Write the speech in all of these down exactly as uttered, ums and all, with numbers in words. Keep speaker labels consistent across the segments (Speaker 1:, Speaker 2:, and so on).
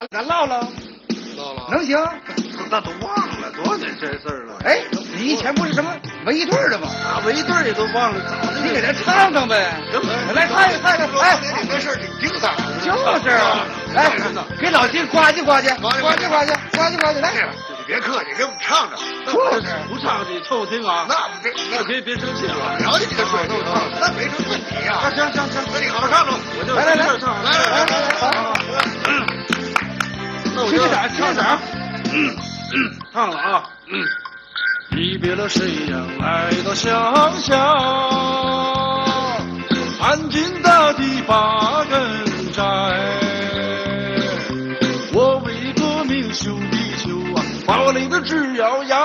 Speaker 1: 咱唠唠，
Speaker 2: 唠唠，
Speaker 1: 能行？
Speaker 2: 那都忘了多少年前事儿了。
Speaker 1: 哎，你以前不是什么围队的吗？
Speaker 2: 啊，围队也都忘了，早就
Speaker 1: 你给他唱唱呗。来唱一唱一个，哎，
Speaker 2: 你这事儿挺精彩。
Speaker 1: 就是啊，来，给老金呱唧呱唧，呱唧呱唧，呱唧呱唧，来。
Speaker 2: 你别客气，给我们唱唱。
Speaker 1: 就是
Speaker 2: 不唱你凑合听啊。那别，那别别生气啊。了解你的水平，那没什么问题呀。行行行，那你好好唱唱。我就
Speaker 1: 来来来，
Speaker 2: 唱，来来来来。
Speaker 1: 轻点点，轻点。
Speaker 2: 嗯嗯，唱了啊。嗯。离别了沈阳，来到乡下，安静大地把根摘。我为革命修地球啊，把我累得直咬牙。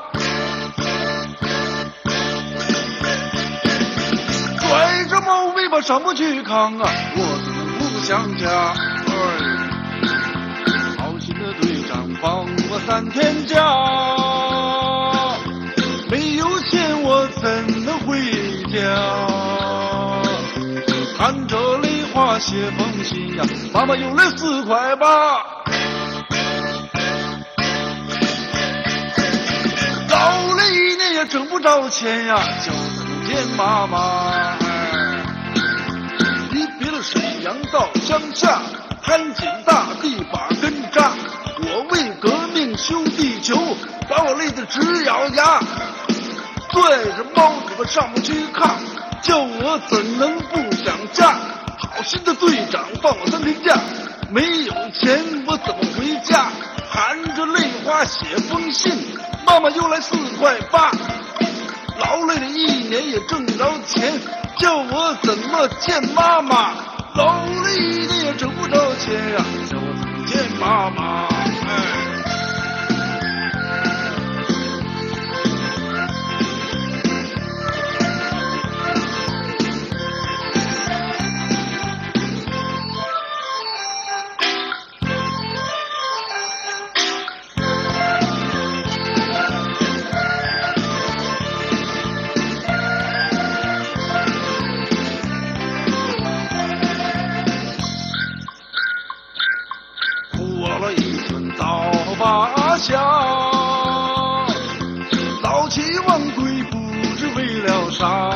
Speaker 2: 拽着猫尾巴上不去炕啊，我怎么不想家？哎，好心的队长放我三天假。没有钱我怎能回家？含着泪花写封信呀，妈妈有了四块八。老了一年也挣不着钱呀，就等见妈妈。离别了沈阳到乡下，安静大地把根扎。我为革命修地球，把我累得直咬牙。拽着猫尾巴上不去炕，叫我怎能不想家？好心的队长放我三天假，没有钱我怎么回家？含着泪花写封信，妈妈又来四块八。劳累了一年也挣不着钱，叫我怎么见妈妈？劳累一年也挣不着钱呀、啊，叫我怎么见妈妈？哎。八下，早起晚归不知为了啥，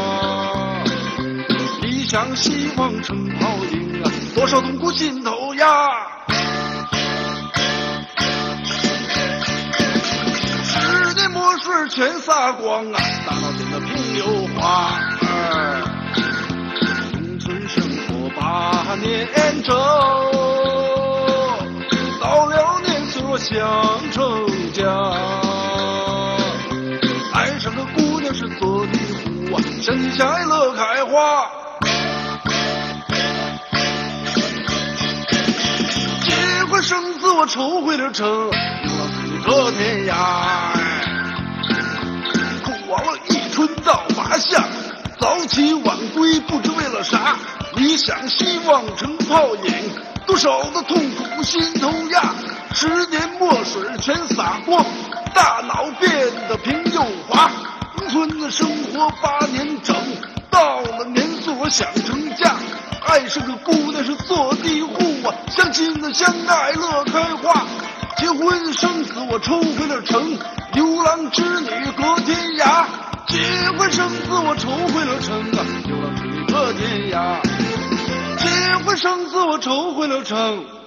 Speaker 2: 理想希望成泡影啊，多少痛苦心头呀。十年墨水全撒光啊，大脑变得平油花。农村生活八年整，到了年岁我想成家，爱上个姑娘是做地壶啊，相亲相爱乐开花。结婚生子我愁回了城，流浪水这天涯。苦熬了一春到八夏，早起晚归不知为了啥，理想希望成泡影，多少的痛苦心头压。十年墨水全洒光，大脑变得平又滑。农村的生活八年整，到了年岁我想成家，爱上个姑娘是做地户啊，相亲的相爱乐开花。结婚生子我抽回了城，流浪织女隔天涯。结婚生子我抽回了城啊，流浪织女隔天涯。结婚生子我抽回了城。